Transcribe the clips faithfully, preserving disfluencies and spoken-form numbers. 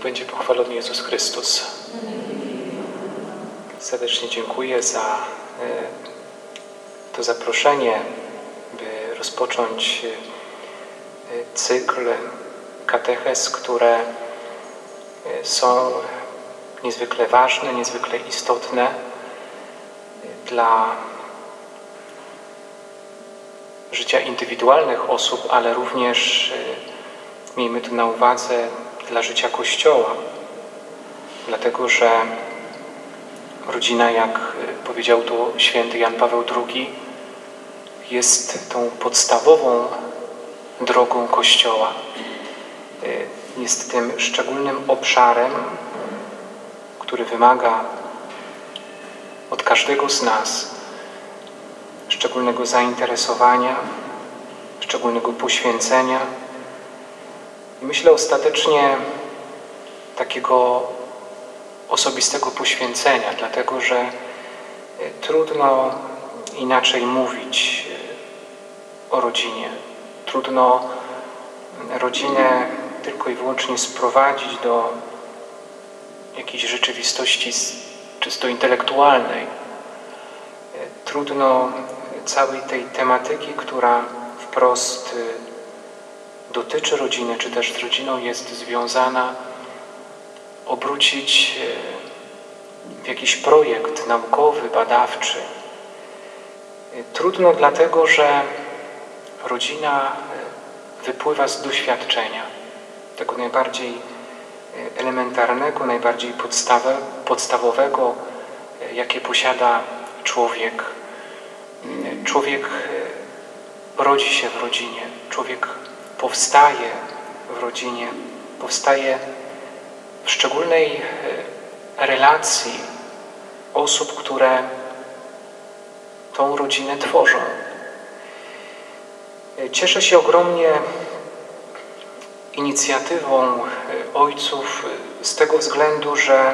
będzie pochwalony Jezus Chrystus. Serdecznie dziękuję za to zaproszenie, by rozpocząć cykl katechez, które są niezwykle ważne, niezwykle istotne dla życia indywidualnych osób, ale również, miejmy to na uwadze, dla życia Kościoła. Dlatego, że rodzina, jak powiedział to święty Jan Paweł drugi, jest tą podstawową drogą Kościoła. Jest tym szczególnym obszarem, który wymaga od każdego z nas szczególnego zainteresowania, szczególnego poświęcenia i myślę ostatecznie takiego osobistego poświęcenia, dlatego że trudno inaczej mówić o rodzinie. Trudno rodzinę tylko i wyłącznie sprowadzić do jakiejś rzeczywistości czysto intelektualnej. Trudno całej tej tematyki, która wprost dotyczy rodziny, czy też z rodziną jest związana, obrócić w jakiś projekt naukowy, badawczy. Trudno dlatego, że rodzina wypływa z doświadczenia, tego najbardziej elementarnego, najbardziej podstawe, podstawowego, jakie posiada człowiek. Człowiek rodzi się w rodzinie, człowiek powstaje w rodzinie, powstaje w szczególnej relacji osób, które tą rodzinę tworzą. Cieszę się ogromnie inicjatywą ojców z tego względu, że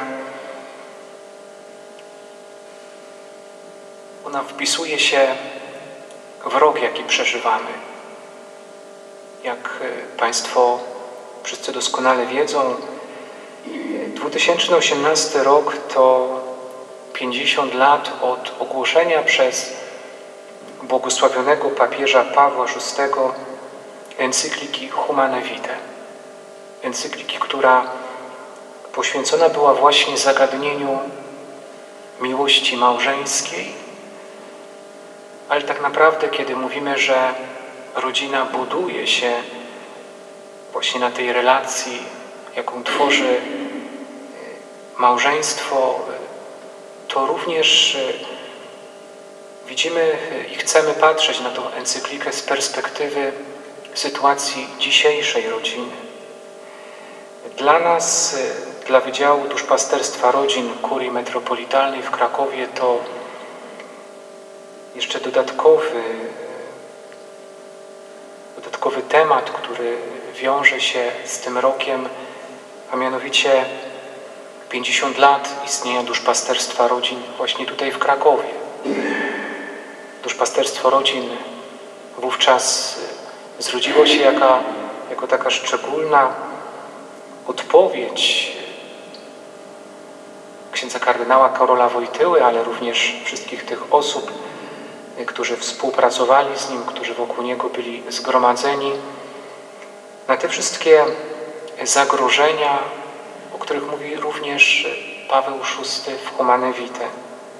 ona wpisuje się w rok, jaki przeżywamy. Jak Państwo wszyscy doskonale wiedzą, dwa tysiące osiemnasty rok to pięćdziesiąt lat od ogłoszenia przez błogosławionego papieża Pawła szóstego encykliki Humane Vitae. Encykliki, która poświęcona była właśnie zagadnieniu miłości małżeńskiej. Ale tak naprawdę, kiedy mówimy, że rodzina buduje się właśnie na tej relacji, jaką tworzy małżeństwo, to również widzimy i chcemy patrzeć na tą encyklikę z perspektywy sytuacji dzisiejszej rodziny. Dla nas, dla Wydziału Duszpasterstwa Rodzin Kurii Metropolitalnej w Krakowie to jeszcze dodatkowy, dodatkowy temat, który wiąże się z tym rokiem, a mianowicie pięćdziesiąt lat istnienia Duszpasterstwa Rodzin właśnie tutaj w Krakowie. Duszpasterstwo Rodzin wówczas zrodziło się jaka, jako taka szczególna odpowiedź księdza kardynała Karola Wojtyły, ale również wszystkich tych osób, którzy współpracowali z nim, którzy wokół niego byli zgromadzeni, na te wszystkie zagrożenia, o których mówi również Paweł szósty w Humane Vitae.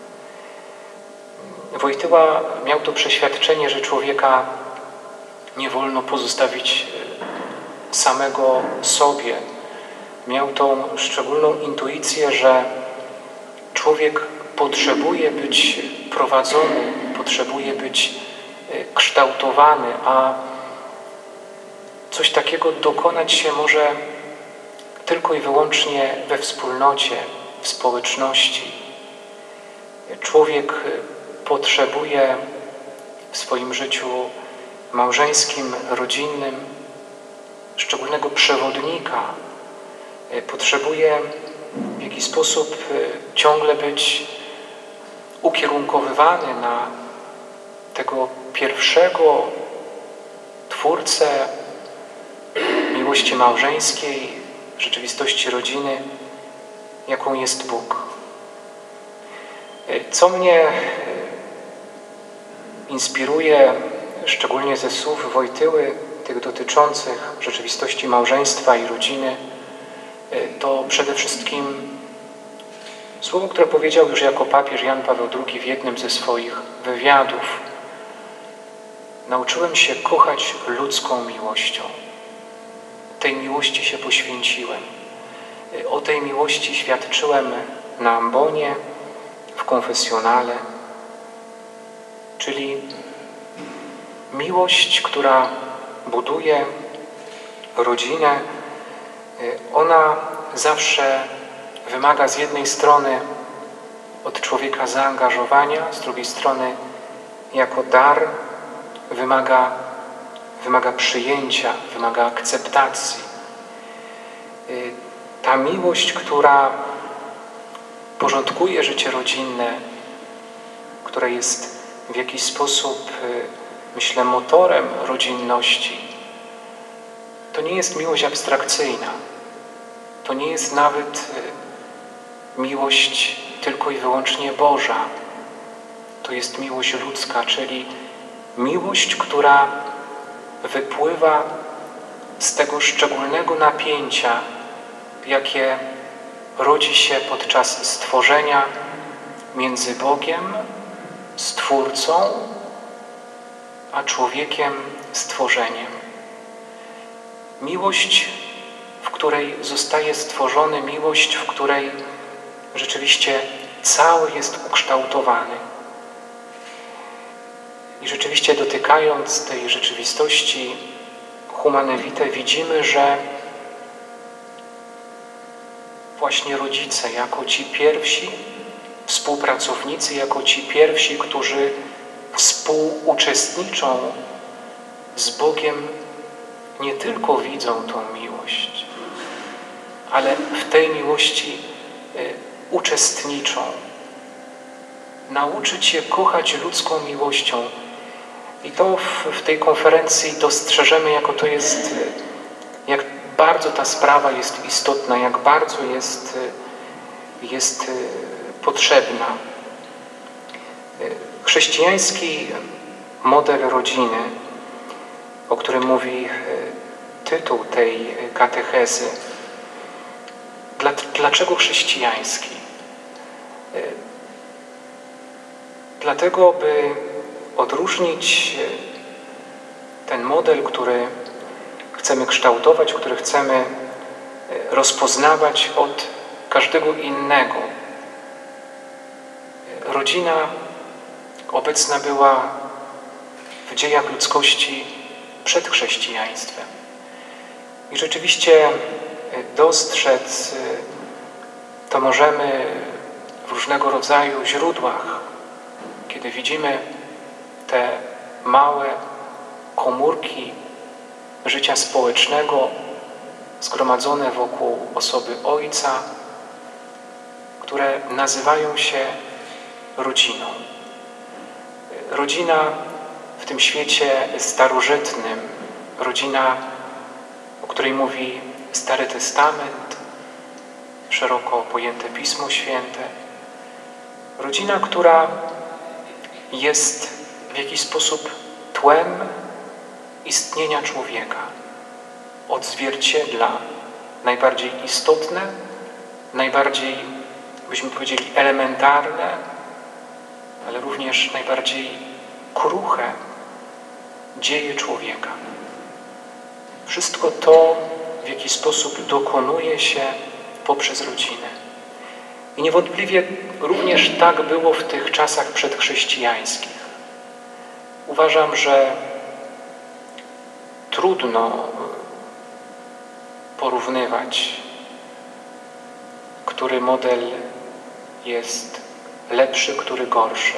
Wojtyła miał to przeświadczenie, że człowieka nie wolno pozostawić samego sobie. Miał tą szczególną intuicję, że człowiek potrzebuje być prowadzony, potrzebuje być kształtowany, a coś takiego dokonać się może tylko i wyłącznie we wspólnocie, w społeczności. Człowiek potrzebuje w swoim życiu małżeńskim, rodzinnym szczególnego przewodnika. Potrzebuje w jakiś sposób ciągle być ukierunkowywany na tego pierwszego Twórcę miłości małżeńskiej, rzeczywistości rodziny, jaką jest Bóg. Co mnie inspiruje, szczególnie ze słów Wojtyły, tych dotyczących rzeczywistości małżeństwa i rodziny, to przede wszystkim słowo, które powiedział już jako papież Jan Paweł drugi w jednym ze swoich wywiadów. Nauczyłem się kochać ludzką miłością. Tej miłości się poświęciłem. O tej miłości świadczyłem na ambonie, w konfesjonale, czyli miłość, która buduje rodzinę, ona zawsze wymaga z jednej strony od człowieka zaangażowania, z drugiej strony jako dar wymaga, wymaga przyjęcia, wymaga akceptacji. Ta miłość, która porządkuje życie rodzinne, która jest w jakiś sposób, myślę, motorem rodzinności, to nie jest miłość abstrakcyjna. To nie jest nawet miłość tylko i wyłącznie Boża. To jest miłość ludzka, czyli miłość, która wypływa z tego szczególnego napięcia, jakie rodzi się podczas stworzenia między Bogiem, Stwórcą, a człowiekiem, stworzeniem. Miłość, w której zostaje stworzony, miłość, w której rzeczywiście cały jest ukształtowany. I rzeczywiście dotykając tej rzeczywistości Humanae Vitae widzimy, że właśnie rodzice jako ci pierwsi współpracownicy, jako ci pierwsi, którzy współuczestniczą z Bogiem, nie tylko widzą tą miłość, ale w tej miłości y, uczestniczą. Nauczyć się kochać ludzką miłością. I to w, w tej konferencji dostrzeżemy, jako to jest, jak bardzo ta sprawa jest istotna, jak bardzo jest, jest potrzebna. Chrześcijański model rodziny, o którym mówi tytuł tej katechezy. Dlaczego chrześcijański? Dlatego, by odróżnić ten model, który chcemy kształtować, który chcemy rozpoznawać od każdego innego. Rodzina obecna była w dziejach ludzkości przed chrześcijaństwem. I rzeczywiście dostrzec to możemy w różnego rodzaju źródłach, kiedy widzimy te małe komórki życia społecznego zgromadzone wokół osoby Ojca, które nazywają się rodziną. Rodzina w tym świecie starożytnym, rodzina, o której mówi Stary Testament, szeroko pojęte Pismo Święte. Rodzina, która jest w jakiś sposób tłem istnienia człowieka. Odzwierciedla najbardziej istotne, najbardziej, byśmy powiedzieli, elementarne, ale również najbardziej kruche dzieje człowieka. Wszystko to w jakiś sposób dokonuje się poprzez rodzinę. I niewątpliwie również tak było w tych czasach przedchrześcijańskich. Uważam, że trudno porównywać, który model jest lepszy, który gorszy.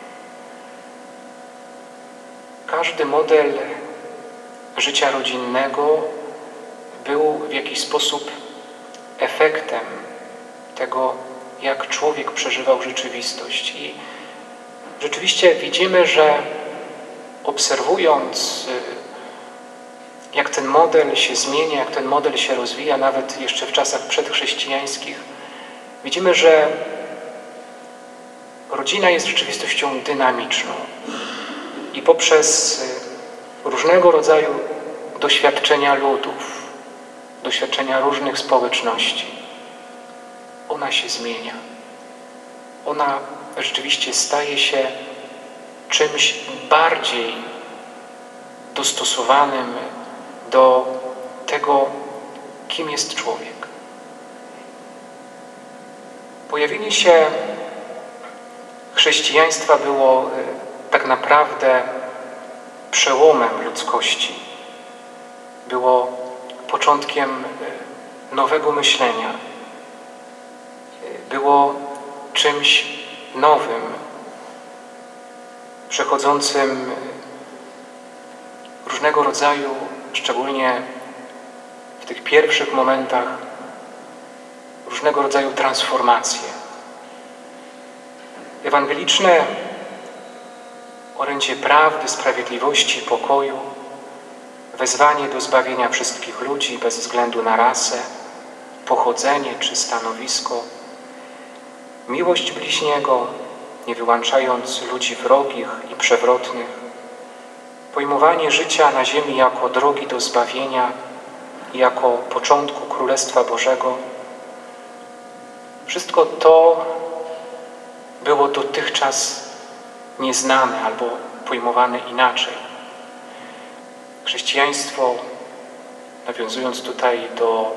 Każdy model życia rodzinnego był w jakiś sposób efektem tego, jak człowiek przeżywał rzeczywistość. I rzeczywiście widzimy, że obserwując jak ten model się zmienia, jak ten model się rozwija, nawet jeszcze w czasach przedchrześcijańskich. Widzimy, że rodzina jest rzeczywistością dynamiczną i poprzez różnego rodzaju doświadczenia ludów, doświadczenia różnych społeczności, ona się zmienia. Ona rzeczywiście staje się czymś bardziej dostosowanym do tego, kim jest człowiek. Pojawienie się chrześcijaństwa było tak naprawdę przełomem ludzkości. Było początkiem nowego myślenia. Było czymś nowym, przechodzącym różnego rodzaju, szczególnie w tych pierwszych momentach, różnego rodzaju transformacje. Ewangeliczne orędzie prawdy, sprawiedliwości, pokoju, wezwanie do zbawienia wszystkich ludzi bez względu na rasę, pochodzenie czy stanowisko, miłość bliźniego, nie wyłączając ludzi wrogich i przewrotnych, pojmowanie życia na ziemi jako drogi do zbawienia i jako początku Królestwa Bożego. Wszystko to było dotychczas nieznane albo pojmowane inaczej. Chrześcijaństwo, nawiązując tutaj do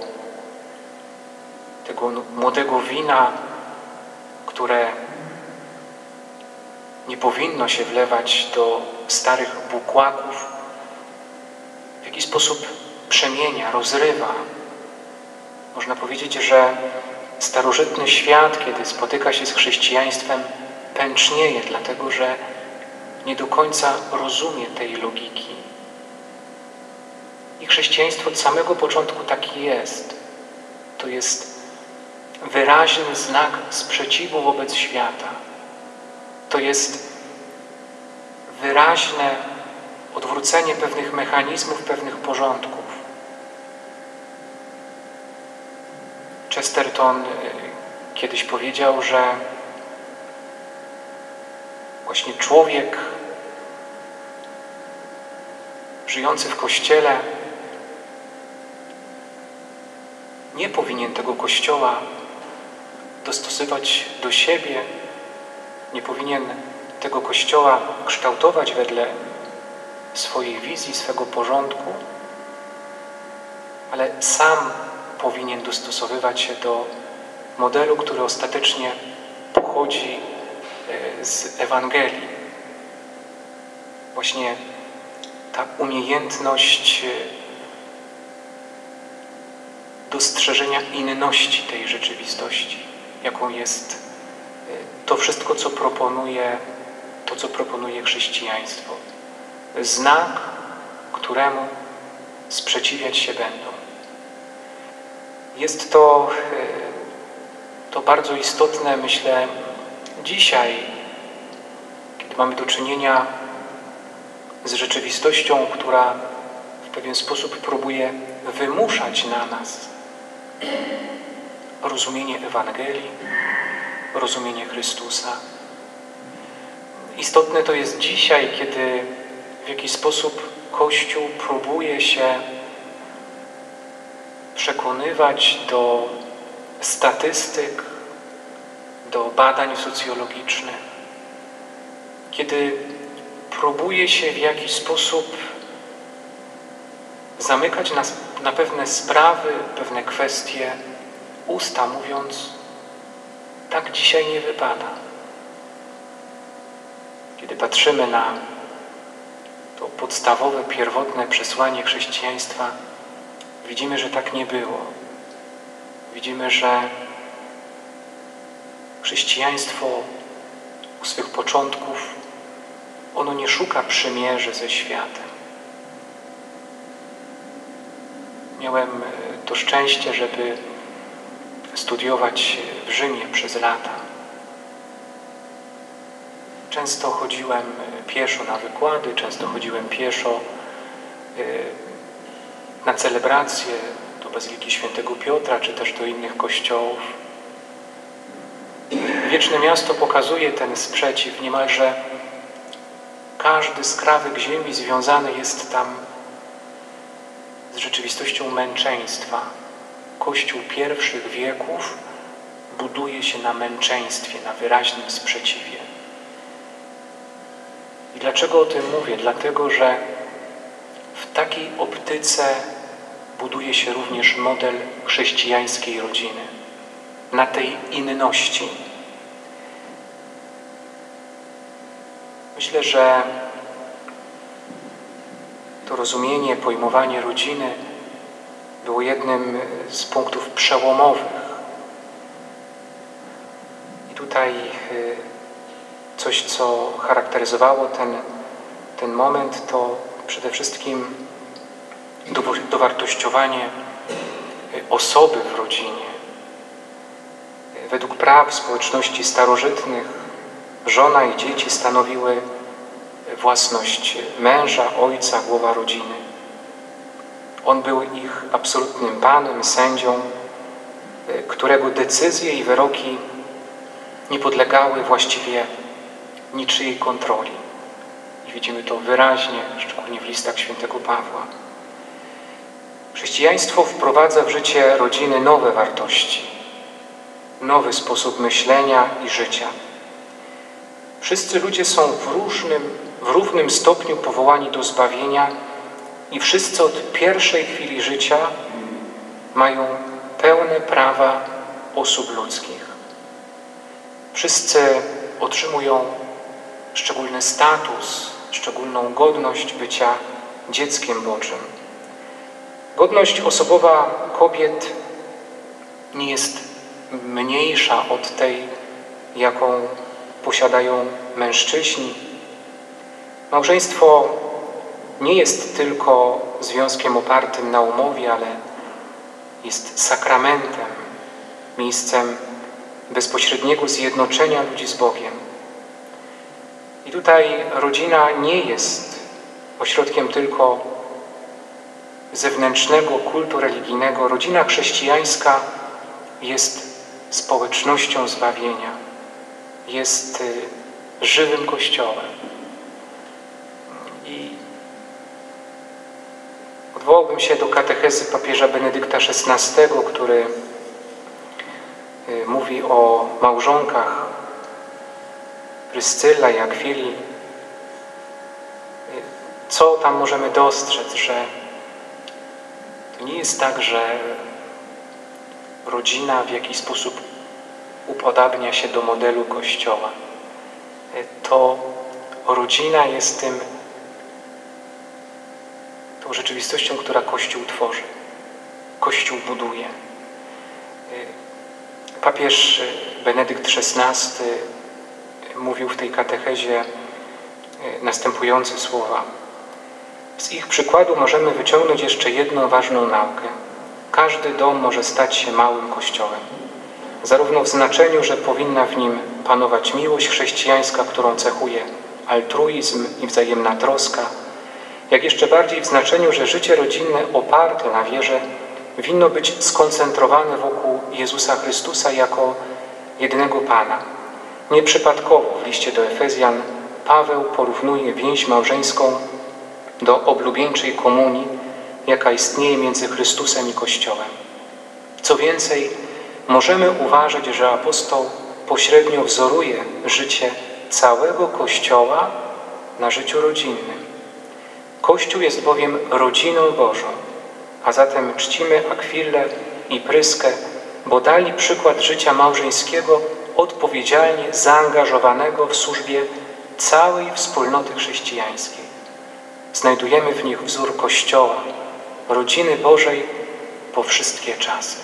tego młodego wina, które nie powinno się wlewać do starych bukłaków, w jakiś sposób przemienia, rozrywa. Można powiedzieć, że starożytny świat, kiedy spotyka się z chrześcijaństwem, pęcznieje, dlatego że nie do końca rozumie tej logiki. I chrześcijaństwo od samego początku taki jest. To jest wyraźny znak sprzeciwu wobec świata. To jest wyraźne odwrócenie pewnych mechanizmów, pewnych porządków. Chesterton kiedyś powiedział, że właśnie człowiek żyjący w Kościele nie powinien tego Kościoła dostosować do siebie, nie powinien tego Kościoła kształtować wedle swojej wizji, swego porządku, ale sam powinien dostosowywać się do modelu, który ostatecznie pochodzi z Ewangelii. Właśnie ta umiejętność dostrzeżenia inności tej rzeczywistości, jaką jest to wszystko, co proponuje, to, co proponuje chrześcijaństwo. Znak, któremu sprzeciwiać się będą. Jest to, to bardzo istotne, myślę, dzisiaj, kiedy mamy do czynienia z rzeczywistością, która w pewien sposób próbuje wymuszać na nas rozumienie Ewangelii, rozumienie Chrystusa. Istotne to jest dzisiaj, kiedy w jakiś sposób Kościół próbuje się przekonywać do statystyk, do badań socjologicznych, kiedy próbuje się w jakiś sposób zamykać na, na pewne sprawy, pewne kwestie usta, mówiąc, tak dzisiaj nie wypada. Kiedy patrzymy na to podstawowe, pierwotne przesłanie chrześcijaństwa, widzimy, że tak nie było. Widzimy, że chrześcijaństwo u swych początków, ono nie szuka przymierzy ze światem. Miałem to szczęście, żeby studiować w Rzymie przez lata. Często chodziłem pieszo na wykłady, często chodziłem pieszo na celebrację do Bazyliki Świętego Piotra, czy też do innych kościołów. Wieczne Miasto pokazuje ten sprzeciw. Niemalże każdy skrawek ziemi związany jest tam z rzeczywistością męczeństwa. Kościół pierwszych wieków buduje się na męczeństwie, na wyraźnym sprzeciwie. I dlaczego o tym mówię? Dlatego, że w takiej optyce buduje się również model chrześcijańskiej rodziny. Na tej inności. Myślę, że to rozumienie, pojmowanie rodziny było jednym z punktów przełomowych. I tutaj coś, co charakteryzowało ten, ten moment, to przede wszystkim dowartościowanie osoby w rodzinie. Według praw społeczności starożytnych żona i dzieci stanowiły własność męża, ojca, głowa rodziny. On był ich absolutnym panem, sędzią, którego decyzje i wyroki nie podlegały właściwie niczyjej kontroli. I widzimy to wyraźnie, szczególnie w listach świętego Pawła. Chrześcijaństwo wprowadza w życie rodziny nowe wartości, nowy sposób myślenia i życia. Wszyscy ludzie są w różnym, w równym stopniu powołani do zbawienia i wszyscy od pierwszej chwili życia mają pełne prawa osób ludzkich. Wszyscy otrzymują szczególny status, szczególną godność bycia dzieckiem Bożym. Godność osobowa kobiet nie jest mniejsza od tej, jaką posiadają mężczyźni. Małżeństwo nie jest tylko związkiem opartym na umowie, ale jest sakramentem, miejscem bezpośredniego zjednoczenia ludzi z Bogiem. I tutaj rodzina nie jest ośrodkiem tylko zewnętrznego kultu religijnego. Rodzina chrześcijańska jest społecznością zbawienia, jest żywym Kościołem. I odwołałbym się do katechezy papieża Benedykta szesnastego, który mówi o małżonkach Pryscylla i Akwili. Co tam możemy dostrzec, że to nie jest tak, że rodzina w jakiś sposób upodabnia się do modelu Kościoła. To rodzina jest tym, tą rzeczywistością, która Kościół tworzy. Kościół buduje. Papież Benedykt szesnasty mówił w tej katechezie następujące słowa. Z ich przykładu możemy wyciągnąć jeszcze jedną ważną naukę. Każdy dom może stać się małym kościołem. Zarówno w znaczeniu, że powinna w nim panować miłość chrześcijańska, którą cechuje altruizm i wzajemna troska, jak jeszcze bardziej w znaczeniu, że życie rodzinne oparte na wierze winno być skoncentrowane wokół Jezusa Chrystusa jako jedynego Pana. Nieprzypadkowo w liście do Efezjan Paweł porównuje więź małżeńską do oblubieńczej komunii, jaka istnieje między Chrystusem i Kościołem. Co więcej, możemy uważać, że apostoł pośrednio wzoruje życie całego Kościoła na życiu rodzinnym. Kościół jest bowiem rodziną Bożą, a zatem czcimy Akwilę i Pryskę, bo dali przykład życia małżeńskiego odpowiedzialnie zaangażowanego w służbie całej wspólnoty chrześcijańskiej. Znajdujemy w nich wzór Kościoła, rodziny Bożej po wszystkie czasy.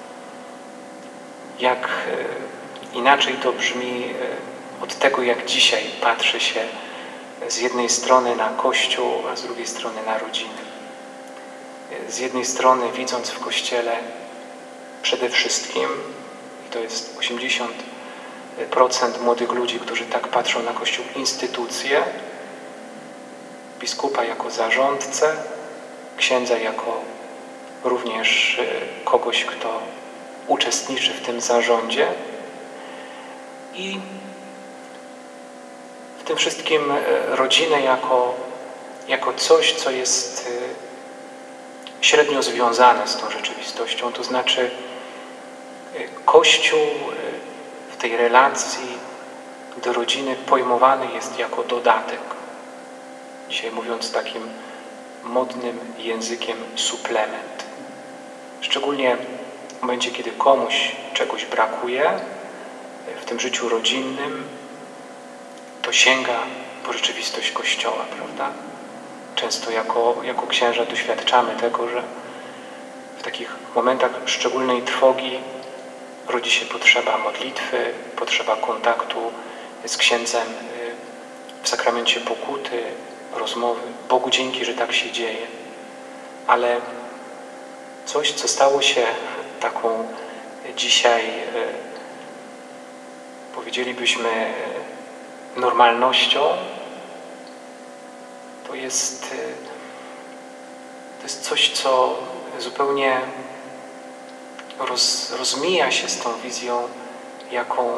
Jak inaczej to brzmi od tego, jak dzisiaj patrzy się z jednej strony na Kościół, a z drugiej strony na rodzinę. Z jednej strony widząc w Kościele przede wszystkim, i to jest osiemdziesiąt procent młodych ludzi, którzy tak patrzą na Kościół, instytucję, biskupa jako zarządcę, księdza jako również kogoś, kto uczestniczy w tym zarządzie. I w tym wszystkim rodzinę jako, jako coś, co jest średnio związane z tą rzeczywistością. To znaczy Kościół w tej relacji do rodziny pojmowany jest jako dodatek. Dzisiaj mówiąc takim modnym językiem, suplement. Szczególnie w momencie, kiedy komuś czegoś brakuje w tym życiu rodzinnym, to sięga po rzeczywistość Kościoła, prawda? Często jako, jako księża doświadczamy tego, że w takich momentach szczególnej trwogi rodzi się potrzeba modlitwy, potrzeba kontaktu z księdzem w sakramencie pokuty, rozmowy. Bogu dzięki, że tak się dzieje. Ale coś, co stało się taką dzisiaj, powiedzielibyśmy, normalnością, to jest, to jest coś, co zupełnie roz, rozmija się z tą wizją, jaką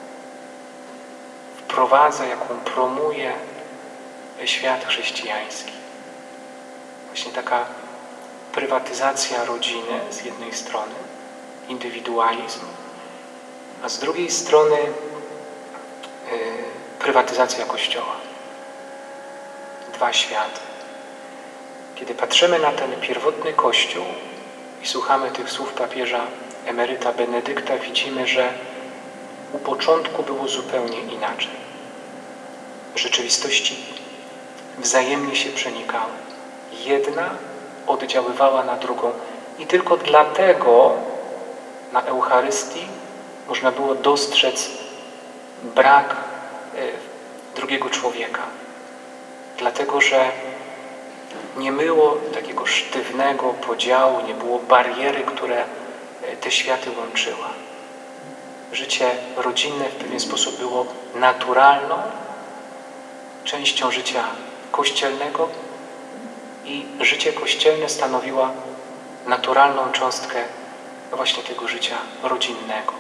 wprowadza, jaką promuje świat chrześcijański. Właśnie taka prywatyzacja rodziny z jednej strony, indywidualizm, a z drugiej strony yy, prywatyzacja Kościoła. Dwa światy. Kiedy patrzymy na ten pierwotny Kościół i słuchamy tych słów papieża emeryta Benedykta, widzimy, że u początku było zupełnie inaczej. Rzeczywistości wzajemnie się przenikały. Jedna oddziaływała na drugą i tylko dlatego na Eucharystii można było dostrzec brak drugiego człowieka. Dlatego, że nie było takiego sztywnego podziału, nie było bariery, które te światy łączyła. Życie rodzinne w pewien sposób było naturalną częścią życia kościelnego i życie kościelne stanowiła naturalną cząstkę właśnie tego życia rodzinnego.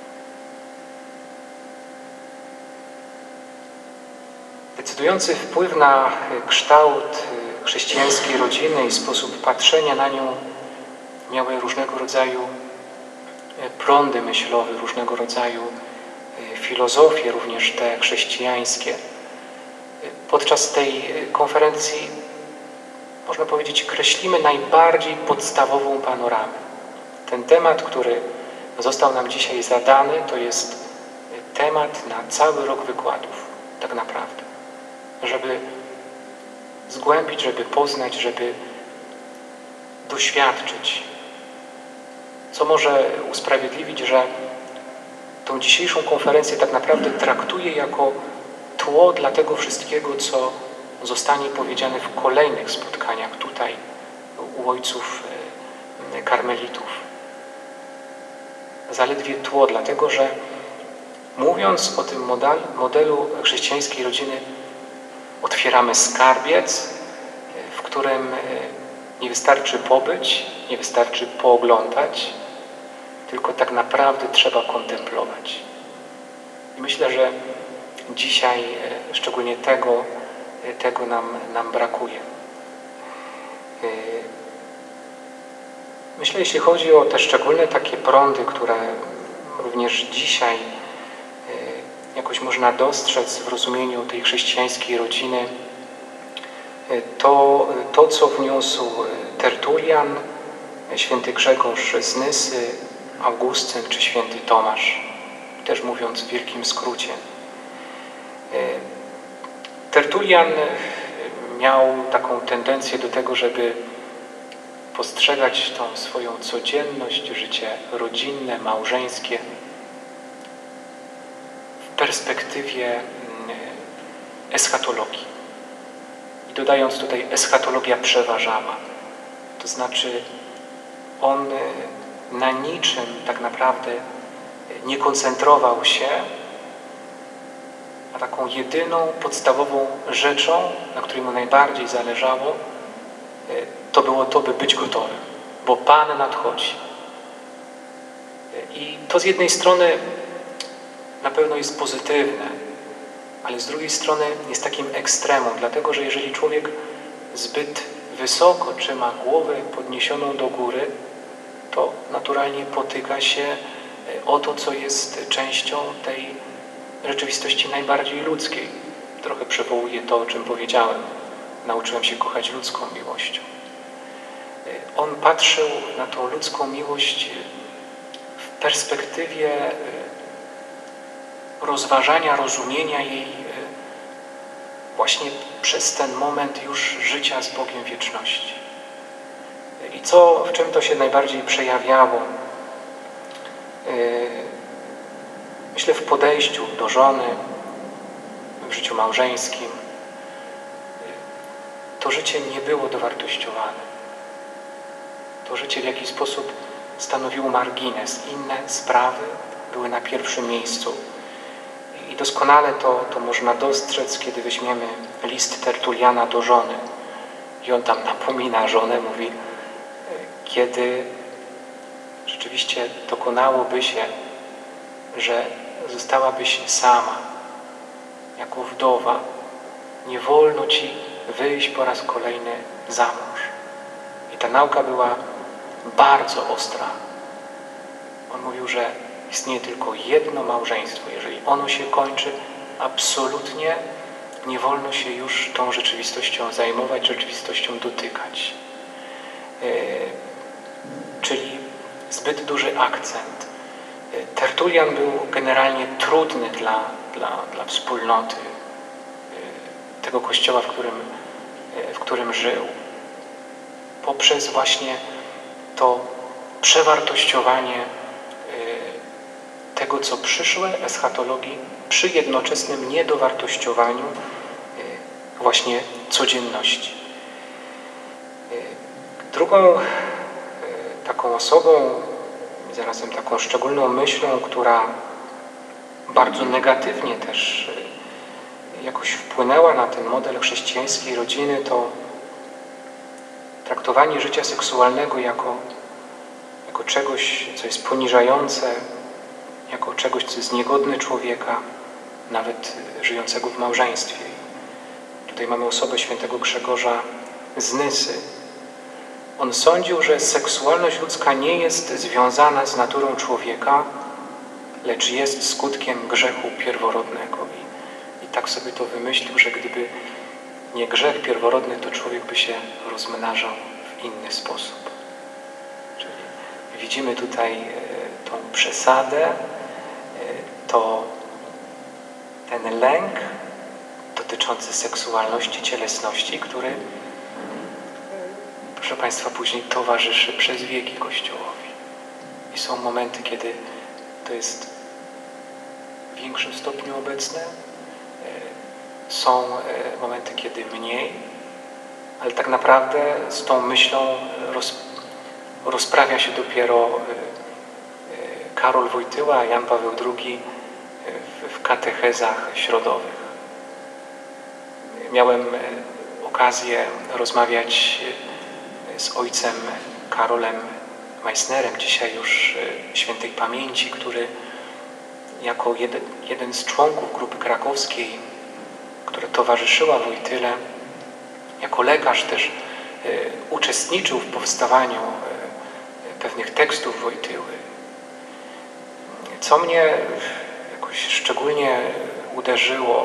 Decydujący wpływ na kształt chrześcijańskiej rodziny i sposób patrzenia na nią miały różnego rodzaju prądy myślowe, różnego rodzaju filozofie, również te chrześcijańskie. Podczas tej konferencji, można powiedzieć, kreślimy najbardziej podstawową panoramę. Ten temat, który został nam dzisiaj zadany, to jest temat na cały rok wykładów, tak naprawdę. Żeby zgłębić, żeby poznać, żeby doświadczyć. Co może usprawiedliwić, że tą dzisiejszą konferencję tak naprawdę traktuję jako tło dla tego wszystkiego, co zostanie powiedziane w kolejnych spotkaniach tutaj u ojców karmelitów. Zaledwie tło, dlatego że mówiąc o tym modelu, modelu chrześcijańskiej rodziny, otwieramy skarbiec, w którym nie wystarczy pobyć, nie wystarczy pooglądać, tylko tak naprawdę trzeba kontemplować. I myślę, że dzisiaj szczególnie tego, tego nam, nam brakuje. Myślę, jeśli chodzi o te szczególne takie prądy, które również dzisiaj jakoś można dostrzec w rozumieniu tej chrześcijańskiej rodziny, to, to co wniósł Tertulian, święty Grzegorz z Nysy, Augustyn czy święty Tomasz, też mówiąc w wielkim skrócie. Tertulian miał taką tendencję do tego, żeby postrzegać tą swoją codzienność, życie rodzinne, małżeńskie w perspektywie eschatologii. I dodając tutaj, eschatologia przeważała. To znaczy on na niczym tak naprawdę nie koncentrował się, a taką jedyną, podstawową rzeczą, na której mu najbardziej zależało, to było to, by być gotowym. bo Pan nadchodzi. I to z jednej strony na pewno jest pozytywne, ale z drugiej strony jest takim ekstremum, dlatego że jeżeli człowiek zbyt wysoko trzyma głowę podniesioną do góry, to naturalnie potyka się o to, co jest częścią tej rzeczywistości najbardziej ludzkiej. Trochę przywołuje to, o czym powiedziałem. Nauczyłem się kochać ludzką miłością. On patrzył na tą ludzką miłość w perspektywie rozważania, rozumienia jej właśnie przez ten moment już życia z Bogiem wieczności. I co, w czym to się najbardziej przejawiało? Myślę w podejściu do żony, w życiu małżeńskim. To życie nie było dowartościowane. To życie w jakiś sposób stanowiło margines. Inne sprawy były na pierwszym miejscu. I doskonale to, to można dostrzec, kiedy weźmiemy list Tertuliana do żony. I on tam napomina żonę, mówi, kiedy rzeczywiście dokonałoby się, że zostałabyś sama, jako wdowa, nie wolno ci wyjść po raz kolejny za mąż. I ta nauka była bardzo ostra. On mówił, że istnieje tylko jedno małżeństwo. Jeżeli ono się kończy, absolutnie nie wolno się już tą rzeczywistością zajmować, rzeczywistością dotykać. Yy, czyli zbyt duży akcent. Yy, Tertulian był generalnie trudny dla, dla, dla wspólnoty yy, tego kościoła, w którym, yy, w którym żył. Poprzez właśnie to przewartościowanie tego, co przyszłe, eschatologii, przy jednoczesnym niedowartościowaniu właśnie codzienności. Drugą taką osobą, zarazem taką szczególną myślą, która bardzo negatywnie też jakoś wpłynęła na ten model chrześcijańskiej rodziny, to traktowanie życia seksualnego jako, jako czegoś, co jest poniżające, jako czegoś, co jest niegodne człowieka, nawet żyjącego w małżeństwie. Tutaj mamy osobę świętego Grzegorza z Nysy. On sądził, że seksualność ludzka nie jest związana z naturą człowieka, lecz jest skutkiem grzechu pierworodnego. I, i tak sobie to wymyślił, że gdyby nie grzech pierworodny, to człowiek by się rozmnażał w inny sposób. Czyli widzimy tutaj tą przesadę, to ten lęk dotyczący seksualności, cielesności, który, proszę Państwa, później towarzyszy przez wieki Kościołowi. I są momenty, kiedy to jest w większym stopniu obecne, są momenty, kiedy mniej, ale tak naprawdę z tą myślą roz, rozprawia się dopiero Karol Wojtyła, Jan Paweł drugi w katechezach środowych. Miałem okazję rozmawiać z ojcem Karolem Meissnerem, dzisiaj już świętej pamięci, który jako jeden, jeden z członków grupy krakowskiej, która towarzyszyła Wojtyle, jako lekarz też uczestniczył w powstawaniu pewnych tekstów Wojtyły. Co mnie jakoś szczególnie uderzyło,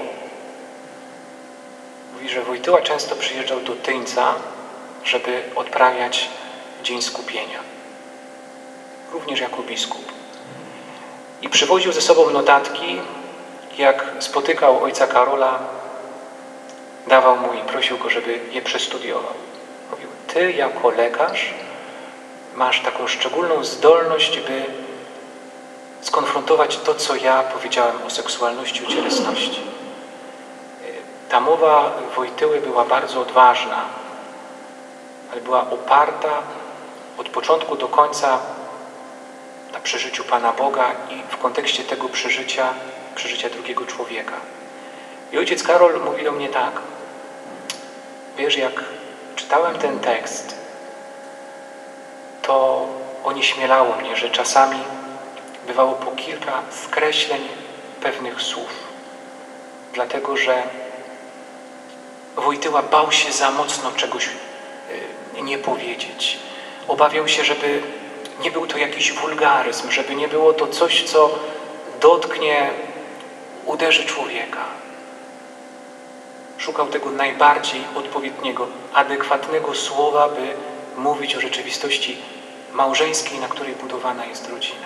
mówi, że Wojtyła często przyjeżdżał do Tyńca, żeby odprawiać Dzień Skupienia. Również jako biskup. I przywoził ze sobą notatki, jak spotykał ojca Karola, dawał mu i prosił go, żeby je przestudiował. Mówił, ty jako lekarz masz taką szczególną zdolność, by skonfrontować to, co ja powiedziałem o seksualności, o cielesności. Ta mowa Wojtyły była bardzo odważna, ale była oparta od początku do końca na przeżyciu Pana Boga i w kontekście tego przeżycia, przeżycia drugiego człowieka. I ojciec Karol mówi do mnie tak, wiesz, jak czytałem ten tekst, to onieśmielało mnie, że czasami bywało po kilka skreśleń pewnych słów, dlatego że Wojtyła bał się za mocno czegoś nie powiedzieć. Obawiał się, żeby nie był to jakiś wulgaryzm, żeby nie było to coś, co dotknie, uderzy człowieka. Szukał tego najbardziej odpowiedniego, adekwatnego słowa, by mówić o rzeczywistości małżeńskiej, na której budowana jest rodzina.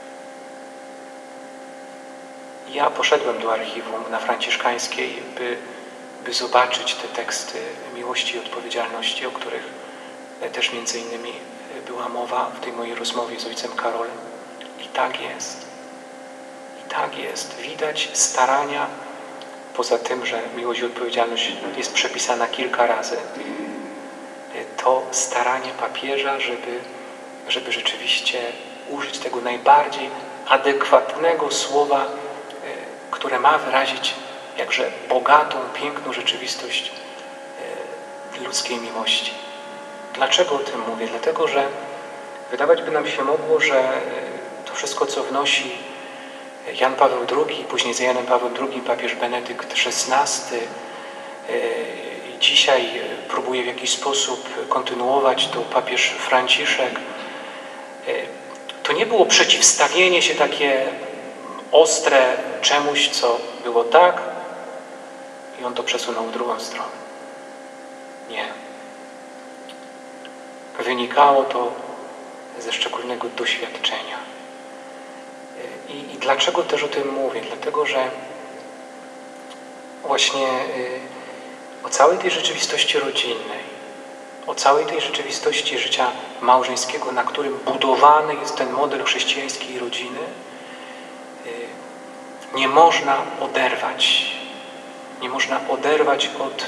Ja poszedłem do archiwum na Franciszkańskiej, by, by zobaczyć te teksty miłości i odpowiedzialności, o których też między innymi była mowa w tej mojej rozmowie z ojcem Karolem. I tak jest. I tak jest. Widać starania, poza tym, że miłość i odpowiedzialność jest przepisana kilka razy, to staranie papieża, żeby, żeby rzeczywiście użyć tego najbardziej adekwatnego słowa, które ma wyrazić jakże bogatą, piękną rzeczywistość ludzkiej miłości. Dlaczego o tym mówię? Dlatego, że wydawać by nam się mogło, że to wszystko, co wnosi Jan Paweł drugi, później za Janem Pawłem drugim papież Benedykt szesnasty, dzisiaj próbuje w jakiś sposób kontynuować to papież Franciszek, to nie było przeciwstawienie się takie ostre czemuś, co było tak i on to przesunął w drugą stronę. Nie. Wynikało to ze szczególnego doświadczenia. I, I dlaczego też o tym mówię? Dlatego, że właśnie o całej tej rzeczywistości rodzinnej, o całej tej rzeczywistości życia małżeńskiego, na którym budowany jest ten model chrześcijańskiej rodziny, nie można oderwać. Nie można oderwać od,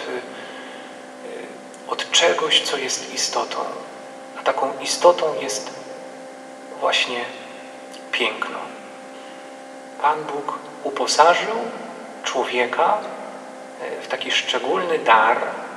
od czegoś, co jest istotą. A taką istotą jest właśnie piękno. Pan Bóg uposażył człowieka w taki szczególny dar,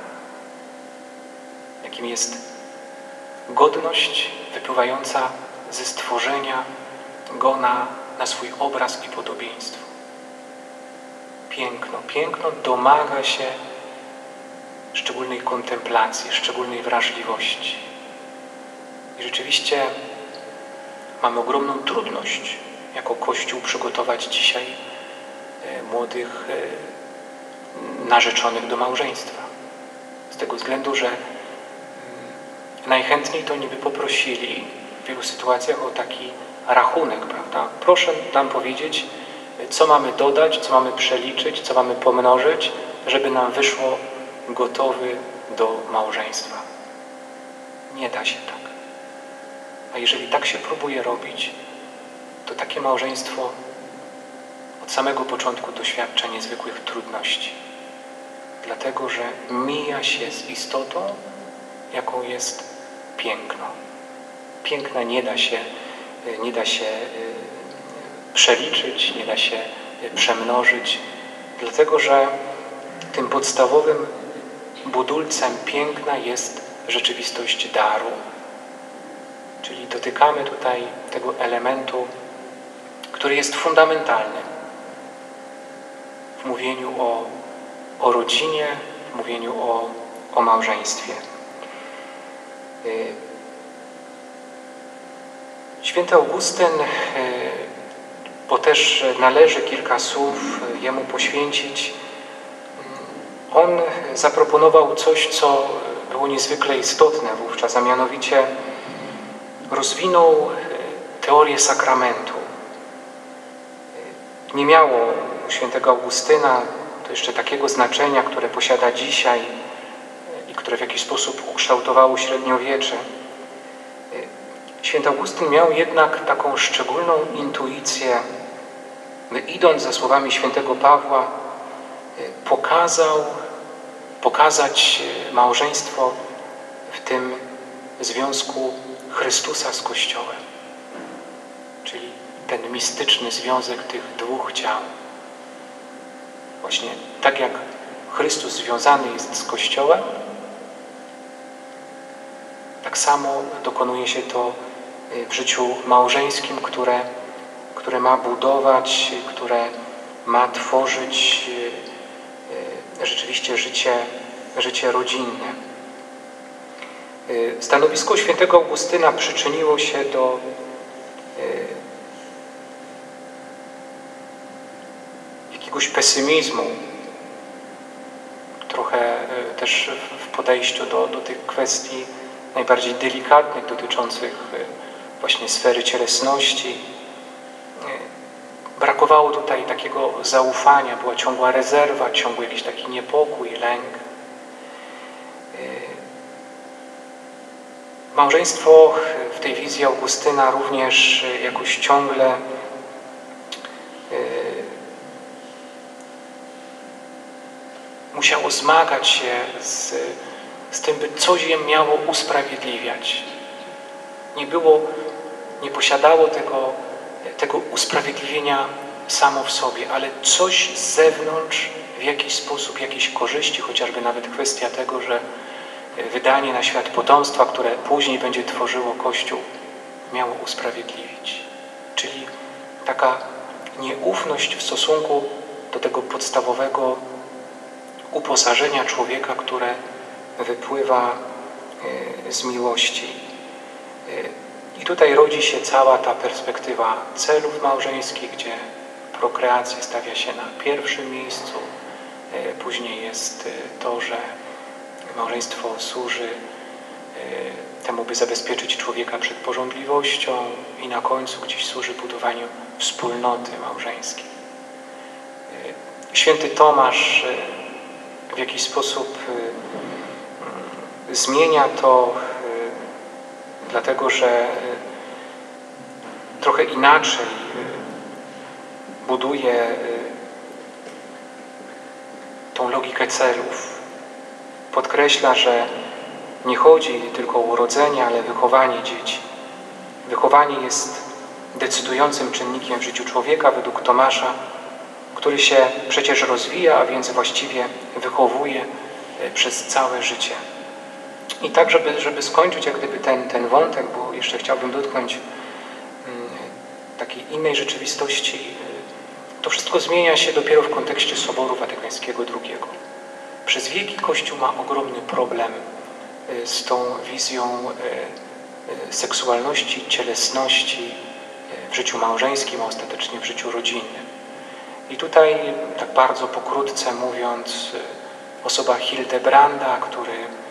jakim jest godność wypływająca ze stworzenia Go na, na swój obraz i podobieństwo. Piękno. Piękno domaga się szczególnej kontemplacji, szczególnej wrażliwości. I rzeczywiście mamy ogromną trudność jako Kościół przygotować dzisiaj młodych narzeczonych do małżeństwa. Z tego względu, że najchętniej to niby poprosili w wielu sytuacjach o taki rachunek, prawda? Proszę nam powiedzieć, co mamy dodać, co mamy przeliczyć, co mamy pomnożyć, żeby nam wyszło gotowy do małżeństwa. Nie da się tak. A jeżeli tak się próbuje robić, to takie małżeństwo od samego początku doświadcza niezwykłych trudności. Dlatego, że mija się z istotą, jaką jest piękno. Piękna nie da się, nie da się przeliczyć, nie da się przemnożyć, dlatego, że tym podstawowym budulcem piękna jest rzeczywistość daru. Czyli dotykamy tutaj tego elementu, który jest fundamentalny w mówieniu o, o rodzinie, w mówieniu o, o małżeństwie. Święty Augustyn, bo też należy kilka słów jemu poświęcić, on zaproponował coś, co było niezwykle istotne wówczas, a mianowicie rozwinął teorię sakramentu. Nie miało u świętego Augustyna to jeszcze takiego znaczenia, które posiada dzisiaj i które w jakiś sposób ukształtowało średniowiecze. Święty Augustyn miał jednak taką szczególną intuicję, by idąc za słowami świętego Pawła, pokazał, pokazać małżeństwo w tym związku Chrystusa z Kościołem. Czyli ten mistyczny związek tych dwóch ciał. Właśnie tak jak Chrystus związany jest z Kościołem, tak tak samo dokonuje się to w życiu małżeńskim, które, które ma budować, które ma tworzyć rzeczywiście życie, życie rodzinne. Stanowisko świętego Augustyna przyczyniło się do jakiegoś pesymizmu, trochę też w podejściu do, do tych kwestii najbardziej delikatnych, dotyczących właśnie sfery cielesności. Brakowało tutaj takiego zaufania, była ciągła rezerwa, ciągły jakiś taki niepokój, lęk. Małżeństwo w tej wizji Augustyna również jakoś ciągle musiało zmagać się z, z tym, by coś je miało usprawiedliwiać. Nie było, nie posiadało tego, tego usprawiedliwienia samo w sobie, ale coś z zewnątrz, w jakiś sposób, jakieś korzyści, chociażby nawet kwestia tego, że wydanie na świat potomstwa, które później będzie tworzyło Kościół, miało usprawiedliwić. Czyli taka nieufność w stosunku do tego podstawowego uposażenia człowieka, które wypływa z miłości. I tutaj rodzi się cała ta perspektywa celów małżeńskich, gdzie prokreację stawia się na pierwszym miejscu. Później jest to, że małżeństwo służy temu, by zabezpieczyć człowieka przed pożądliwością i na końcu gdzieś służy budowaniu wspólnoty małżeńskiej. Święty Tomasz w jakiś sposób zmienia to, dlatego że trochę inaczej buduje tą logikę celów. Podkreśla, że nie chodzi tylko o urodzenie, ale wychowanie dzieci. Wychowanie jest decydującym czynnikiem w życiu człowieka według Tomasza, który się przecież rozwija, a więc właściwie wychowuje przez całe życie. I tak, żeby, żeby skończyć jak gdyby ten, ten wątek, bo jeszcze chciałbym dotknąć takiej innej rzeczywistości, to wszystko zmienia się dopiero w kontekście Soboru Watykańskiego drugiego. Przez wieki Kościół ma ogromny problem z tą wizją seksualności, cielesności w życiu małżeńskim, a ostatecznie w życiu rodzinnym. I tutaj, tak bardzo pokrótce mówiąc, osoba Hildebranda, który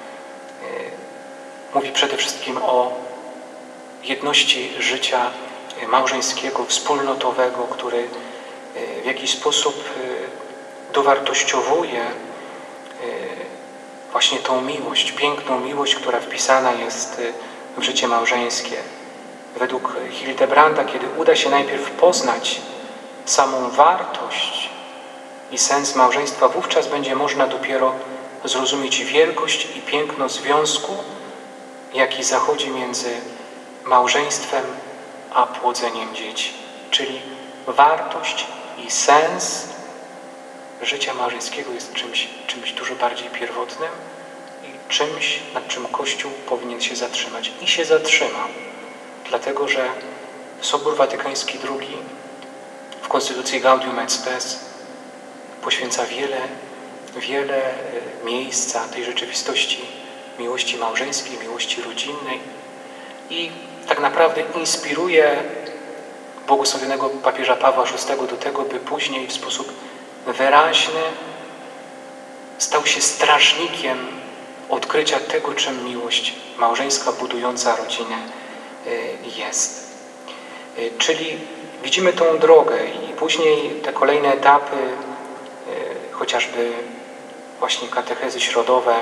mówi przede wszystkim o jedności życia małżeńskiego, wspólnotowego, który w jakiś sposób dowartościowuje właśnie tą miłość, piękną miłość, która wpisana jest w życie małżeńskie. Według Hildebranda, kiedy uda się najpierw poznać samą wartość i sens małżeństwa, wówczas będzie można dopiero zrozumieć wielkość i piękno związku, jaki zachodzi między małżeństwem a płodzeniem dzieci. Czyli wartość i sens życia małżeńskiego jest czymś, czymś dużo bardziej pierwotnym i czymś, nad czym Kościół powinien się zatrzymać. I się zatrzymał, dlatego że Sobór Watykański drugi w Konstytucji Gaudium et Spes poświęca wiele, wiele miejsca tej rzeczywistości miłości małżeńskiej, miłości rodzinnej i tak naprawdę inspiruje błogosławionego papieża Pawła szóstego do tego, by później w sposób wyraźny stał się strażnikiem odkrycia tego, czym miłość małżeńska budująca rodzinę jest. Czyli widzimy tą drogę i później te kolejne etapy, chociażby właśnie katechezy środowe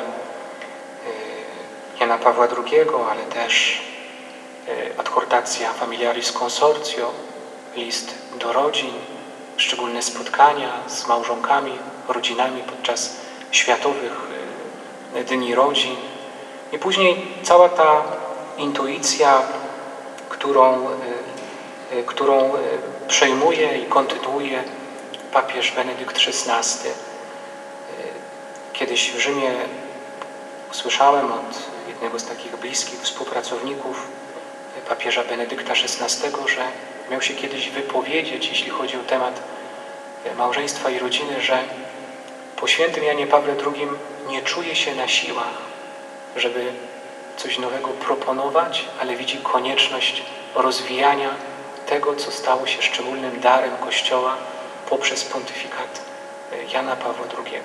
Jana Pawła drugiego, ale też adhortacja Familiaris Consortio, list do rodzin, szczególne spotkania z małżonkami, rodzinami podczas światowych dni rodzin i później cała ta intuicja, którą, którą przejmuje i kontynuuje papież Benedykt szesnasty. Kiedyś w Rzymie usłyszałem od jednego z takich bliskich współpracowników papieża Benedykta szesnastego, że miał się kiedyś wypowiedzieć, jeśli chodzi o temat małżeństwa i rodziny, że po świętym Janie Pawle drugim nie czuje się na siłach, żeby coś nowego proponować, ale widzi konieczność rozwijania tego, co stało się szczególnym darem Kościoła poprzez pontyfikat Jana Pawła drugiego.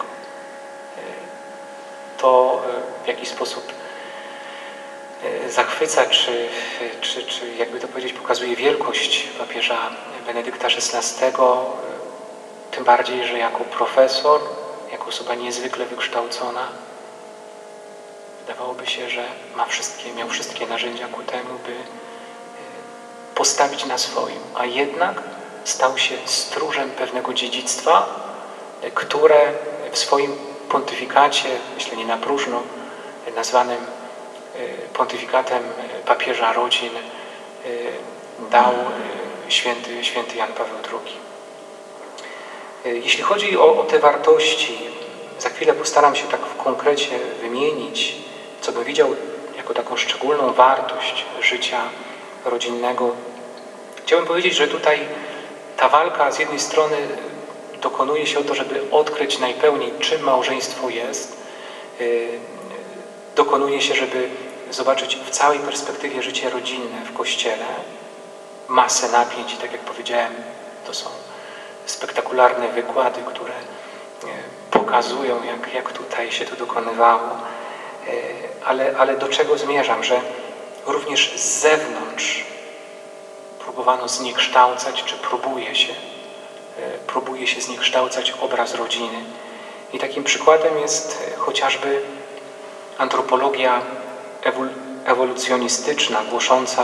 To w jakiś sposób zachwyca, czy, czy, czy jakby to powiedzieć, pokazuje wielkość papieża Benedykta szesnastego, tym bardziej, że jako profesor, jako osoba niezwykle wykształcona, wydawałoby się, że ma wszystkie, miał wszystkie narzędzia ku temu, by postawić na swoim, a jednak stał się stróżem pewnego dziedzictwa, które w swoim pontyfikacie, myślę nie na próżno, nazwanym pontyfikatem papieża rodzin, dał święty, święty Jan Paweł drugi. Jeśli chodzi o, o te wartości, za chwilę postaram się tak w konkrecie wymienić, co bym widział jako taką szczególną wartość życia rodzinnego. Chciałbym powiedzieć, że tutaj ta walka z jednej strony dokonuje się o to, żeby odkryć najpełniej, czym małżeństwo jest. Dokonuje się, żeby zobaczyć w całej perspektywie życie rodzinne w Kościele. Masę napięć i tak jak powiedziałem, to są spektakularne wykłady, które pokazują, jak, jak tutaj się to dokonywało. Ale, ale do czego zmierzam? Że również z zewnątrz próbowano zniekształcać, czy próbuje się, próbuje się zniekształcać obraz rodziny. I takim przykładem jest chociażby antropologia ewolucjonistyczna, głosząca,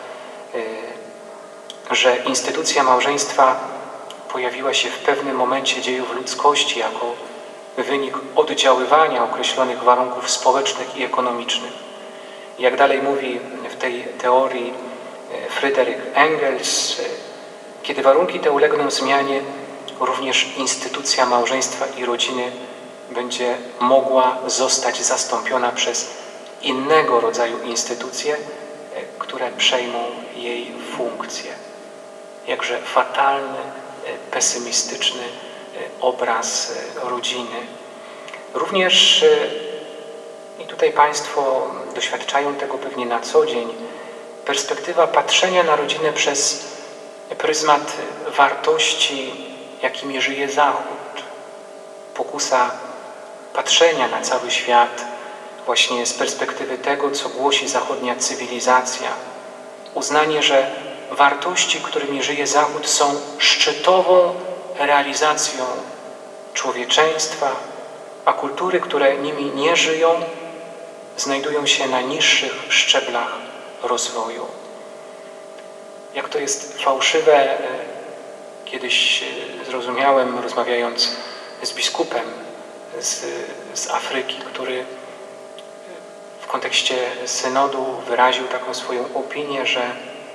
że instytucja małżeństwa pojawiła się w pewnym momencie dziejów ludzkości jako wynik oddziaływania określonych warunków społecznych i ekonomicznych. Jak dalej mówi w tej teorii Friedrich Engels, kiedy warunki te ulegną zmianie, również instytucja małżeństwa i rodziny będzie mogła zostać zastąpiona przez innego rodzaju instytucje, które przejmą jej funkcję. Jakże fatalny, pesymistyczny obraz rodziny. Również, i tutaj Państwo doświadczają tego pewnie na co dzień, perspektywa patrzenia na rodzinę przez pryzmat wartości, jakimi żyje Zachód. Pokusa patrzenia na cały świat właśnie z perspektywy tego, co głosi zachodnia cywilizacja. Uznanie, że wartości, którymi żyje Zachód, są szczytową realizacją człowieczeństwa, a kultury, które nimi nie żyją, znajdują się na niższych szczeblach rozwoju. Jak to jest fałszywe, kiedyś zrozumiałem, rozmawiając z biskupem z, z Afryki, który w kontekście synodu wyraził taką swoją opinię, że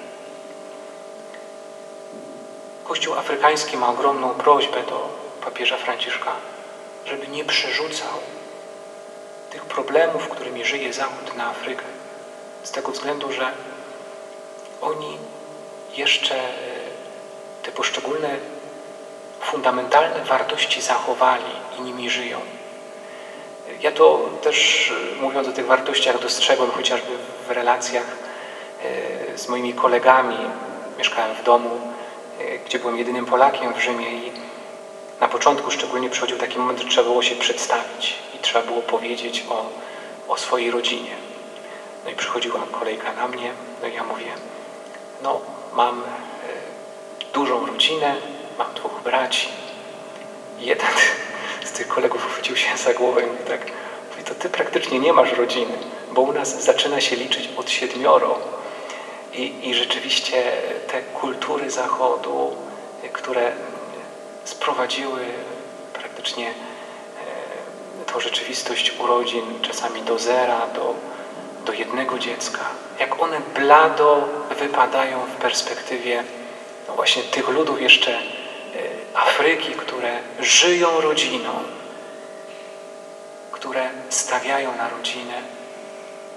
Kościół afrykański ma ogromną prośbę do papieża Franciszka, żeby nie przerzucał tych problemów, którymi żyje Zachód, na Afrykę. Z tego względu, że oni jeszcze te poszczególne fundamentalne wartości zachowali i nimi żyją. Ja to też, mówiąc o tych wartościach, dostrzegłem chociażby w relacjach z moimi kolegami. Mieszkałem w domu, gdzie byłem jedynym Polakiem w Rzymie i na początku szczególnie przychodził taki moment, że trzeba było się przedstawić i trzeba było powiedzieć o, o swojej rodzinie. No i przychodziła kolejka na mnie, no i ja mówię, no mam e, dużą rodzinę, mam dwóch braci. Jeden z tych kolegów chwycił się za głowę i mówi tak, mówi, to ty praktycznie nie masz rodziny, bo u nas zaczyna się liczyć od siedmioro. I, i rzeczywiście te kultury Zachodu, które sprowadziły praktycznie e, tą rzeczywistość urodzin czasami do zera, do, do jednego dziecka, jak one blado wypadają w perspektywie no właśnie tych ludów jeszcze e, Afryki, które żyją rodziną, które stawiają na rodzinę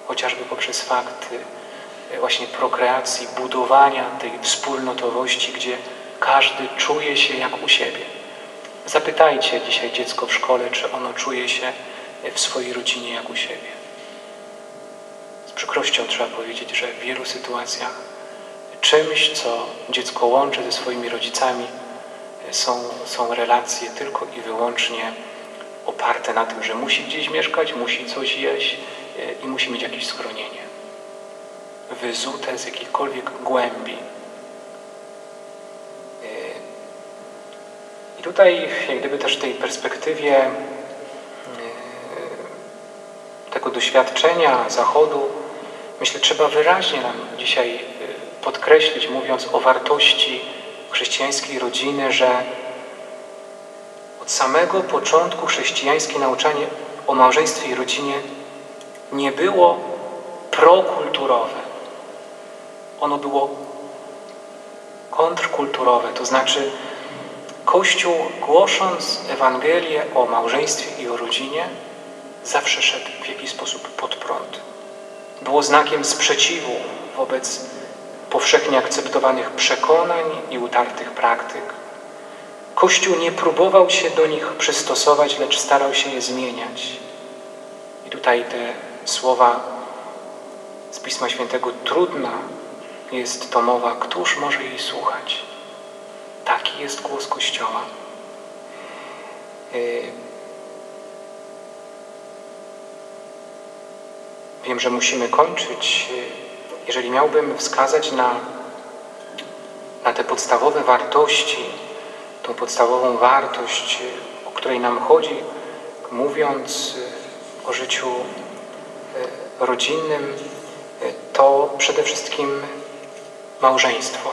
chociażby poprzez fakt właśnie prokreacji, budowania tej wspólnotowości, gdzie każdy czuje się jak u siebie. Zapytajcie dzisiaj dziecko w szkole, czy ono czuje się w swojej rodzinie jak u siebie. Z przykrością trzeba powiedzieć, że w wielu sytuacjach czymś, co dziecko łączy ze swoimi rodzicami, są, są relacje tylko i wyłącznie oparte na tym, że musi gdzieś mieszkać, musi coś jeść i musi mieć jakieś schronienie. Wyzute z jakichkolwiek głębi. I tutaj, jak gdyby też w tej perspektywie tego doświadczenia Zachodu, myślę, trzeba wyraźnie nam dzisiaj podkreślić, mówiąc o wartości chrześcijańskiej rodziny, że od samego początku chrześcijańskie nauczanie o małżeństwie i rodzinie nie było prokulturowe. Ono było kontrkulturowe, to znaczy Kościół, głosząc Ewangelię o małżeństwie i o rodzinie, zawsze szedł w jakiś sposób pod prąd. Było znakiem sprzeciwu wobec powszechnie akceptowanych przekonań i utartych praktyk. Kościół nie próbował się do nich przystosować, lecz starał się je zmieniać. I tutaj te słowa z Pisma Świętego: trudna jest to mowa, któż może jej słuchać? Taki jest głos Kościoła. Wiem, że musimy kończyć. Jeżeli miałbym wskazać na, na te podstawowe wartości, tą podstawową wartość, o której nam chodzi, mówiąc o życiu rodzinnym, to przede wszystkim małżeństwo.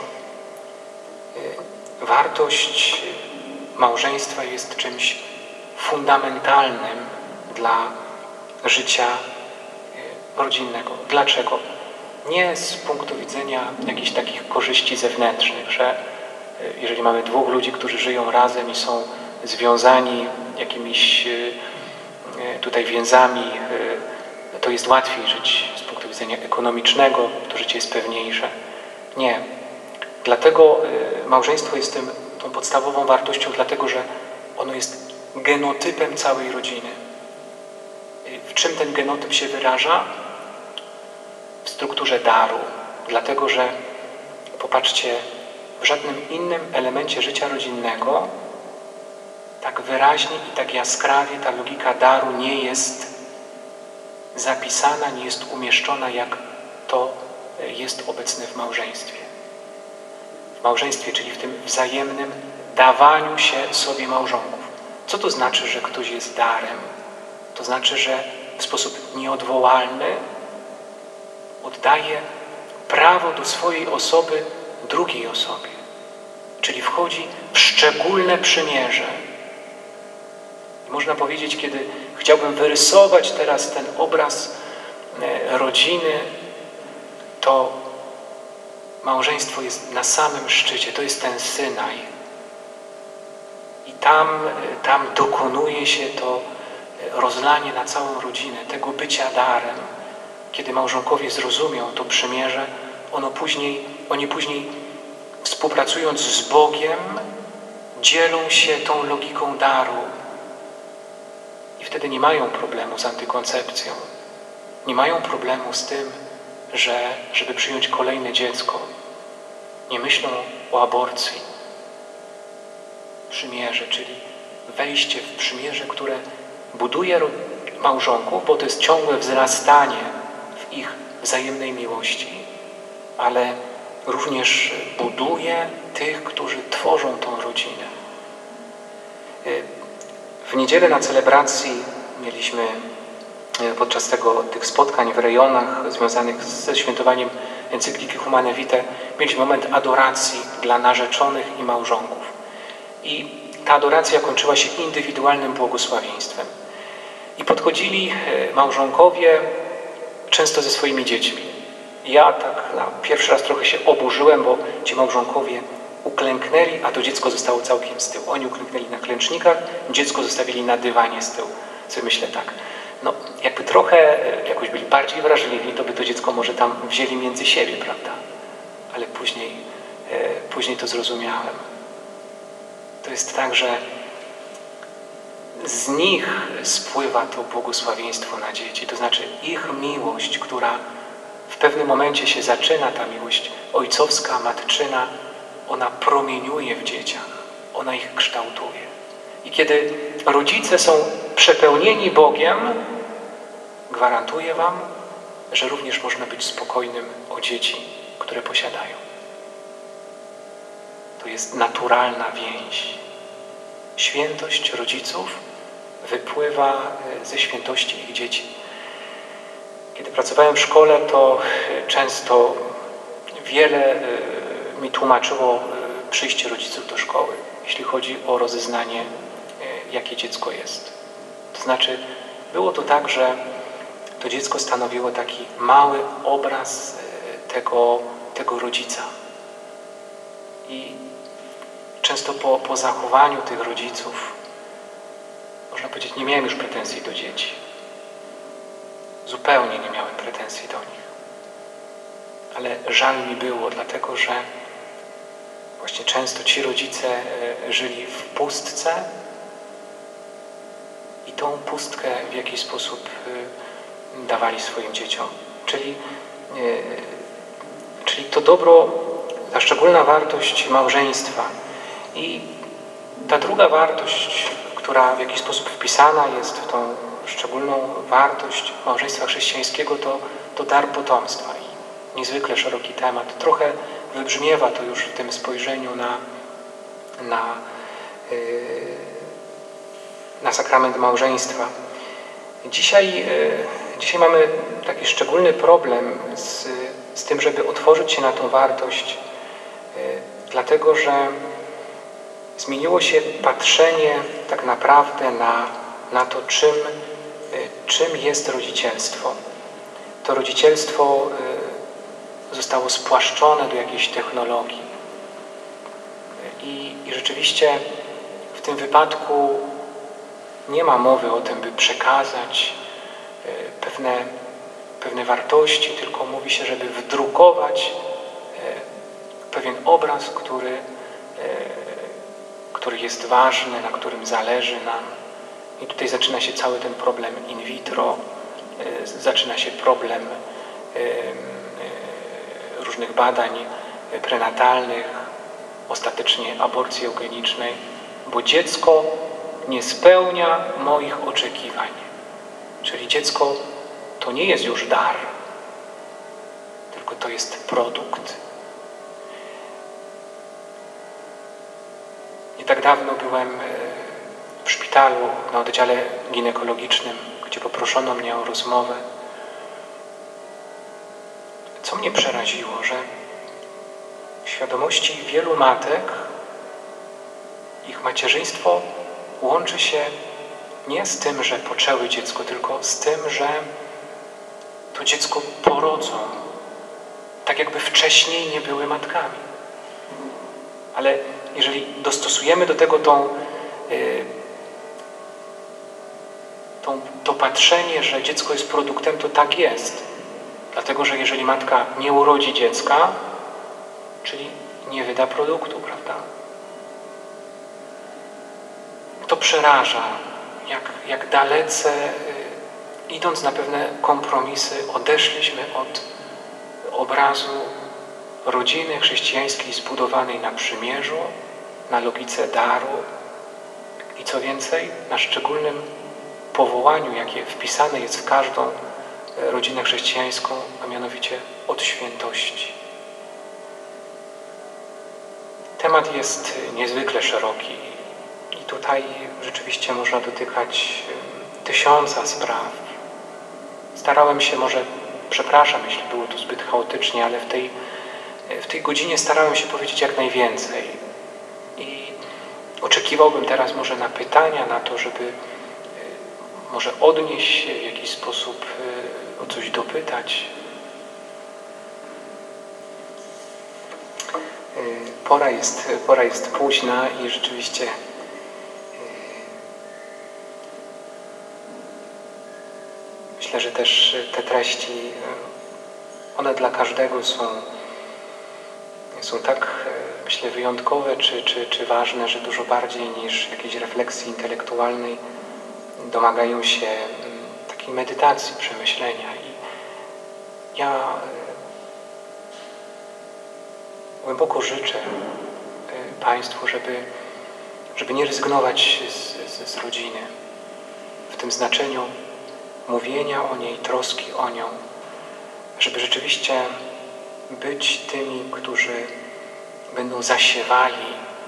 Wartość małżeństwa jest czymś fundamentalnym dla życia rodzinnego. Dlaczego? Nie z punktu widzenia jakichś takich korzyści zewnętrznych, że jeżeli mamy dwóch ludzi, którzy żyją razem i są związani jakimiś tutaj więzami, to jest łatwiej żyć z punktu widzenia ekonomicznego, to życie jest pewniejsze. Nie. Dlatego małżeństwo jest tym, tą podstawową wartością, dlatego że ono jest genotypem całej rodziny. W czym ten genotyp się wyraża? W strukturze daru. Dlatego, że popatrzcie, w żadnym innym elemencie życia rodzinnego tak wyraźnie i tak jaskrawie ta logika daru nie jest zapisana, nie jest umieszczona, jak to jest obecne w małżeństwie. W małżeństwie, czyli w tym wzajemnym dawaniu się sobie małżonków. Co to znaczy, że ktoś jest darem? To znaczy, że w sposób nieodwołalny oddaje prawo do swojej osoby drugiej osobie. Czyli wchodzi w szczególne przymierze. I można powiedzieć, kiedy chciałbym wyrysować teraz ten obraz rodziny, to małżeństwo jest na samym szczycie. To jest ten Synaj. I tam, tam dokonuje się to rozlanie na całą rodzinę, tego bycia darem. Kiedy małżonkowie zrozumią to przymierze, ono później, oni później współpracując z Bogiem dzielą się tą logiką daru. I wtedy nie mają problemu z antykoncepcją. Nie mają problemu z tym, że żeby przyjąć kolejne dziecko, nie myślą o aborcji. Przymierze, czyli wejście w przymierze, które buduje małżonków, bo to jest ciągłe wzrastanie w ich wzajemnej miłości, ale również buduje tych, którzy tworzą tą rodzinę. W niedzielę na celebracji mieliśmy podczas tego, tych spotkań w rejonach związanych ze świętowaniem encykliki Humane Vitae, mieliśmy moment adoracji dla narzeczonych i małżonków. I ta adoracja kończyła się indywidualnym błogosławieństwem. I podchodzili małżonkowie często ze swoimi dziećmi. Ja tak na pierwszy raz trochę się oburzyłem, bo ci małżonkowie uklęknęli, a to dziecko zostało całkiem z tyłu. Oni uklęknęli na klęcznikach, dziecko zostawili na dywanie z tyłu. Sobie myślę tak, no jakby trochę jakoś byli bardziej wrażliwi, to by to dziecko może tam wzięli między siebie, prawda? Ale później, później to zrozumiałem. To jest tak, że z nich spływa to błogosławieństwo na dzieci. To znaczy ich miłość, która w pewnym momencie się zaczyna, ta miłość ojcowska, matczyna, ona promieniuje w dzieciach. Ona ich kształtuje. I kiedy rodzice są przepełnieni Bogiem, gwarantuję wam, że również można być spokojnym o dzieci, które posiadają. To jest naturalna więź. Świętość rodziców wypływa ze świętości ich dzieci. Kiedy pracowałem w szkole, to często wiele mi tłumaczyło przyjście rodziców do szkoły, jeśli chodzi o rozeznanie, jakie dziecko jest. To znaczy, było to tak, że to dziecko stanowiło taki mały obraz tego, tego rodzica. I często po, po zachowaniu tych rodziców, można powiedzieć, nie miałem już pretensji do dzieci. Zupełnie nie miałem pretensji do nich. Ale żal mi było, dlatego że właśnie często ci rodzice żyli w pustce i tą pustkę w jakiś sposób dawali swoim dzieciom. Czyli, czyli to dobro, ta szczególna wartość małżeństwa. I ta druga wartość, która w jakiś sposób wpisana jest w tą szczególną wartość małżeństwa chrześcijańskiego, to, to dar potomstwa. I niezwykle szeroki temat. Trochę wybrzmiewa to już w tym spojrzeniu na, na, yy, na sakrament małżeństwa. Dzisiaj, yy, dzisiaj mamy taki szczególny problem z, z tym, żeby otworzyć się na tą wartość, yy, dlatego że zmieniło się patrzenie tak naprawdę na, na to, czym, czym jest rodzicielstwo. To rodzicielstwo zostało spłaszczone do jakiejś technologii. I, i rzeczywiście w tym wypadku nie ma mowy o tym, by przekazać pewne, pewne wartości, tylko mówi się, żeby wdrukować pewien obraz, który który jest ważny, na którym zależy nam. I tutaj zaczyna się cały ten problem in vitro, zaczyna się problem różnych badań prenatalnych, ostatecznie aborcji eugenicznej, bo dziecko nie spełnia moich oczekiwań. Czyli dziecko to nie jest już dar, tylko to jest produkt. Nie tak dawno byłem w szpitalu na oddziale ginekologicznym, gdzie poproszono mnie o rozmowę. Co mnie przeraziło, że w świadomości wielu matek ich macierzyństwo łączy się nie z tym, że poczęły dziecko, tylko z tym, że to dziecko porodzą, tak jakby wcześniej nie były matkami. Ale jeżeli dostosujemy do tego tą, yy, tą, to patrzenie, że dziecko jest produktem, to tak jest. Dlatego, że jeżeli matka nie urodzi dziecka, czyli nie wyda produktu, prawda? To przeraża, jak, jak dalece, yy, idąc na pewne kompromisy, odeszliśmy od obrazu rodziny chrześcijańskiej zbudowanej na przymierzu, na logice daru i co więcej, na szczególnym powołaniu, jakie wpisane jest w każdą rodzinę chrześcijańską, a mianowicie od świętości. Temat jest niezwykle szeroki i tutaj rzeczywiście można dotykać tysiąca spraw. Starałem się, może, przepraszam, jeśli było to zbyt chaotycznie, ale w tej W tej godzinie starałem się powiedzieć jak najwięcej i oczekiwałbym teraz może na pytania, na to, żeby może odnieść się w jakiś sposób, o coś dopytać. Pora jest, pora jest późna i rzeczywiście Myślę, że też te treści, one dla każdego są, są tak, myślę, wyjątkowe czy, czy, czy ważne, że dużo bardziej niż jakiejś refleksji intelektualnej domagają się takiej medytacji, przemyślenia. I ja głęboko życzę Państwu, żeby, żeby nie rezygnować z, z, z rodziny w tym znaczeniu mówienia o niej, troski o nią, żeby rzeczywiście być tymi, którzy będą zasiewali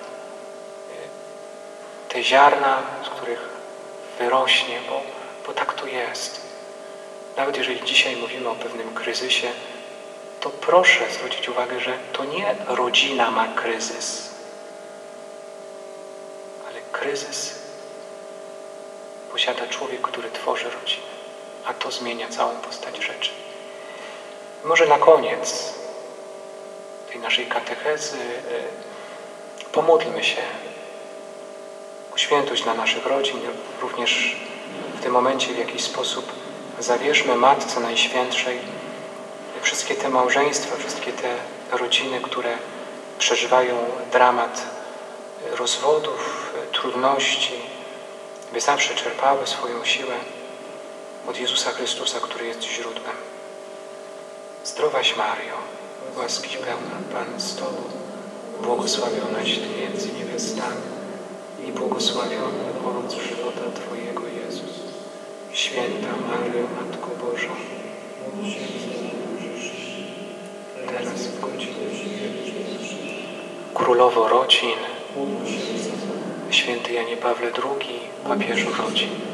te ziarna, z których wyrośnie, bo, bo tak to jest. Nawet jeżeli dzisiaj mówimy o pewnym kryzysie, to proszę zwrócić uwagę, że to nie rodzina ma kryzys, ale kryzys posiada człowiek, który tworzy rodzinę, a to zmienia całą postać rzeczy. Może na koniec tej naszej katechezy pomódlmy się o świętość dla naszych rodzin, również w tym momencie w jakiś sposób zawierzmy Matce Najświętszej wszystkie te małżeństwa, wszystkie te rodziny, które przeżywają dramat rozwodów, trudności, by zawsze czerpały swoją siłę od Jezusa Chrystusa, który jest źródłem. Zdrowaś Mario, łaski pełna, Pan z Tobą, błogosławionaś Ty między niewiastami i błogosławiony owoc żywota Twojego, Jezus. Święta Maryjo, Matko Boża, teraz w godzinie śmierci. Królowo rodzin, święty Janie Pawle drugi, papieżu rodzin.